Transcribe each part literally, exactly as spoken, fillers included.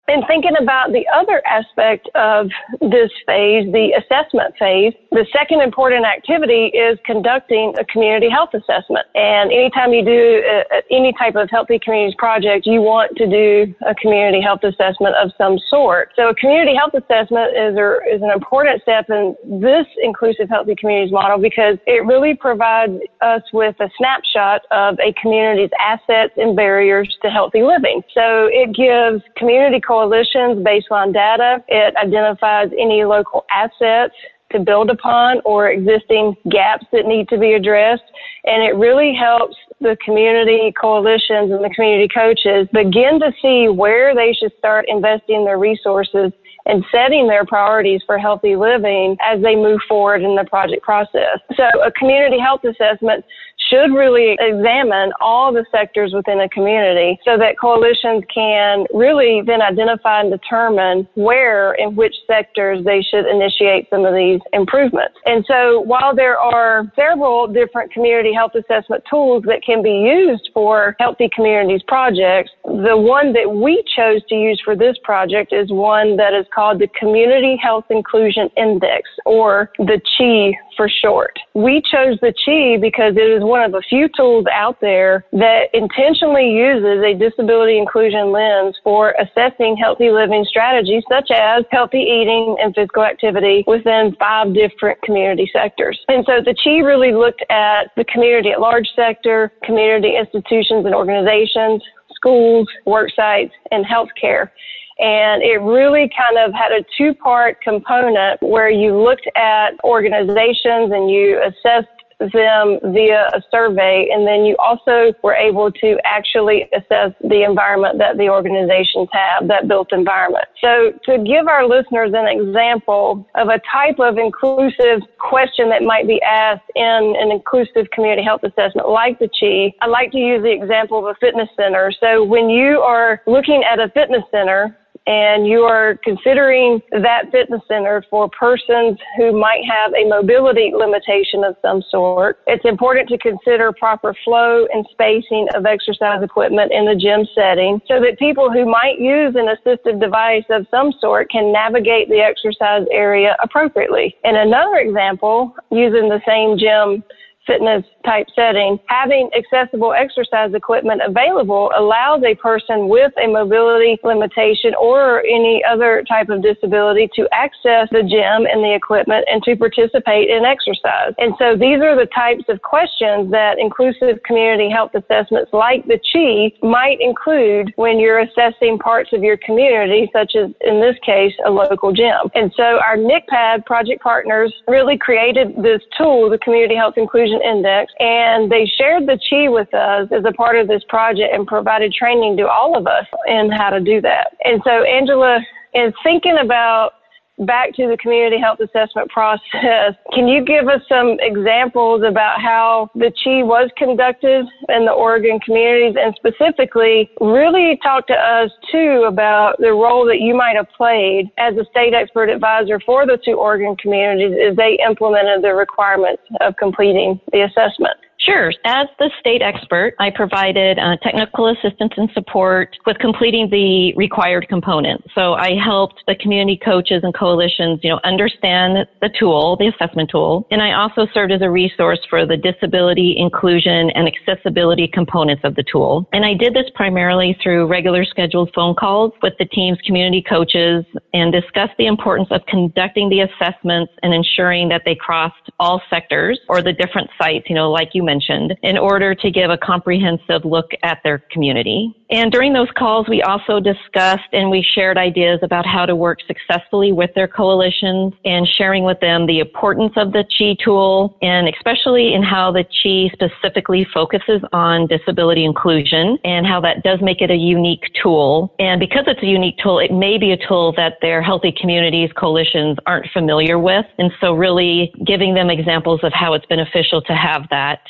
And thinking about the other aspect of this phase, the assessment phase, the second important activity is conducting a community health assessment. And anytime you do a, any type of Healthy Communities project, you want to do a community health assessment of some sort. So a community health assessment is, a, is an important step in this inclusive Healthy Communities model because it really provides us with a snapshot of a community's assets and barriers to healthy living. So it gives community coalitions baseline data. It identifies any local assets to build upon or existing gaps that need to be addressed. And it really helps the community coalitions and the community coaches begin to see where they should start investing their resources and setting their priorities for healthy living as they move forward in the project process. So a community health assessment should really examine all the sectors within a community so that coalitions can really then identify and determine where and which sectors they should initiate some of these improvements. And so while there are several different community health assessment tools that can be used for Healthy Communities projects, the one that we chose to use for this project is one that is called the Community Health Inclusion Index, or the C H I for short. We chose the C H I because it is one of a few tools out there that intentionally uses a disability inclusion lens for assessing healthy living strategies such as healthy eating and physical activity within five different community sectors. And so the C H I really looked at the community at large sector, community institutions and organizations, schools, work sites, and healthcare. And it really kind of had a two-part component where you looked at organizations and you assessed them via a survey, and then you also were able to actually assess the environment that the organizations have, that built environment. So to give our listeners an example of a type of inclusive question that might be asked in an inclusive community health assessment like the C H I, I like to use the example of a fitness center. So when you are looking at a fitness center, and you are considering that fitness center for persons who might have a mobility limitation of some sort, it's important to consider proper flow and spacing of exercise equipment in the gym setting so that people who might use an assistive device of some sort can navigate the exercise area appropriately. In another example, using the same gym fitness type setting, having accessible exercise equipment available allows a person with a mobility limitation or any other type of disability to access the gym and the equipment and to participate in exercise. And so these are the types of questions that inclusive community health assessments like the C H I might include when you're assessing parts of your community, such as in this case, a local gym. And so our N I C P A D project partners really created this tool, the Community Health Inclusion Index, and they shared the C H I with us as a part of this project and provided training to all of us in how to do that. And so Angela, in thinking about back to the community health assessment process, can you give us some examples about how the C H I was conducted in the Oregon communities, and specifically really talk to us too about the role that you might have played as a state expert advisor for the two Oregon communities as they implemented the requirements of completing the assessment? Sure. As the state expert, I provided uh, technical assistance and support with completing the required components. So I helped the community coaches and coalitions, you know, understand the tool, the assessment tool. And I also served as a resource for the disability, inclusion, and accessibility components of the tool. And I did this primarily through regular scheduled phone calls with the team's community coaches and discussed the importance of conducting the assessments and ensuring that they crossed all sectors or the different sites, you know, like you mentioned, in order to give a comprehensive look at their community. And during those calls, we also discussed and we shared ideas about how to work successfully with their coalitions and sharing with them the importance of the C H I tool, and especially in how the C H I specifically focuses on disability inclusion and how that does make it a unique tool. And because it's a unique tool, it may be a tool that their Healthy Communities coalitions aren't familiar with. And so really giving them examples of how it's beneficial to have that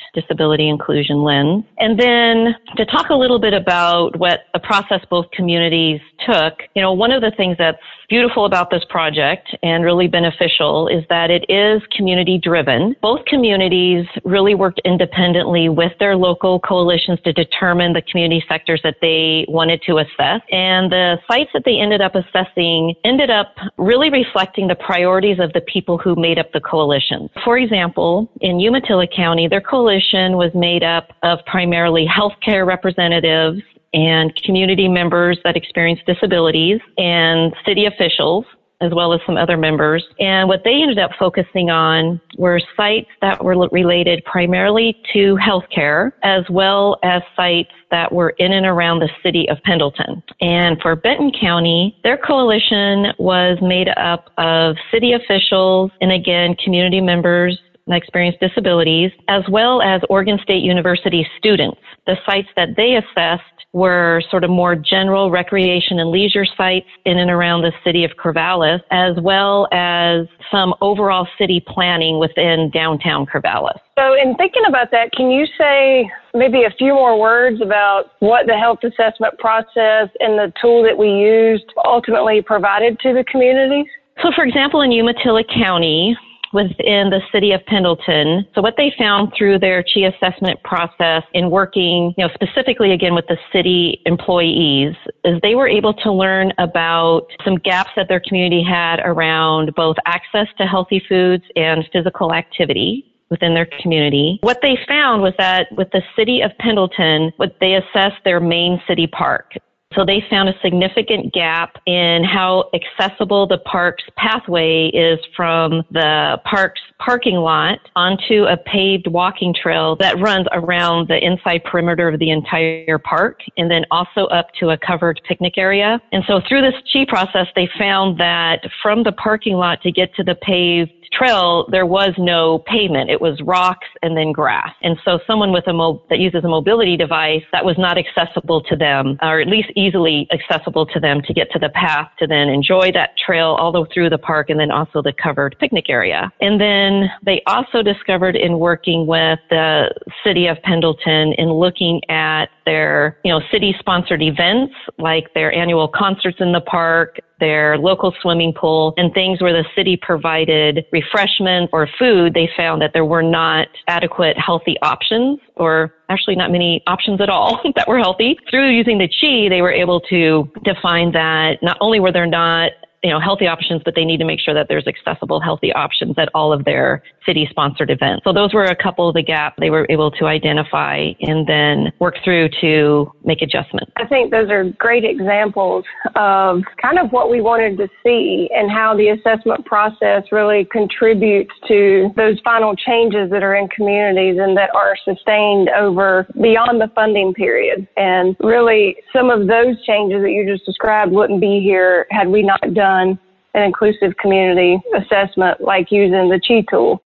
disability inclusion lens. And then to talk a little bit about what the process both communities took, you know, one of the things that's beautiful about this project and really beneficial is that it is community driven. Both communities really worked independently with their local coalitions to determine the community sectors that they wanted to assess. And the sites that they ended up assessing ended up really reflecting the priorities of the people who made up the coalition. For example, in Umatilla County, their coalition was made up of primarily healthcare representatives and community members that experienced disabilities and city officials, as well as some other members. And what they ended up focusing on were sites that were related primarily to healthcare, as well as sites that were in and around the city of Pendleton. And for Benton County, their coalition was made up of city officials and, again, community members that experienced disabilities, as well as Oregon State University students. The sites that they assessed were sort of more general recreation and leisure sites in and around the city of Corvallis, as well as some overall city planning within downtown Corvallis. So in thinking about that, can you say maybe a few more words about what the health assessment process and the tool that we used ultimately provided to the communities? So for example, in Umatilla County, within the city of Pendleton. So what they found through their C H I assessment process in working, you know, specifically again with the city employees, is they were able to learn about some gaps that their community had around both access to healthy foods and physical activity within their community. What they found was that with the city of Pendleton, what they assessed their main city park. So they found a significant gap in how accessible the park's pathway is from the park's parking lot onto a paved walking trail that runs around the inside perimeter of the entire park, and then also up to a covered picnic area. And so through this C H I process, they found that from the parking lot to get to the paved trail, there was no pavement. It was rocks and then grass. And so someone with a mo- that uses a mobility device, that was not accessible to them, or at least easily accessible to them to get to the path to then enjoy that trail all the way through the park and then also the covered picnic area. And then they also discovered in working with the city of Pendleton in looking at their, you know, city-sponsored events like their annual concerts in the park, their local swimming pool, and things where the city provided refreshment or food, they found that there were not adequate healthy options, or actually not many options at all that were healthy. Through using the C H I, they were able to define that not only were there not you know, healthy options, but they need to make sure that there's accessible, healthy options at all of their city-sponsored events. So those were a couple of the gaps they were able to identify and then work through to make adjustments. I think those are great examples of kind of what we wanted to see and how the assessment process really contributes to those final changes that are in communities and that are sustained over beyond the funding period. And really, some of those changes that you just described wouldn't be here had we not done an inclusive community assessment like using the C H I tool.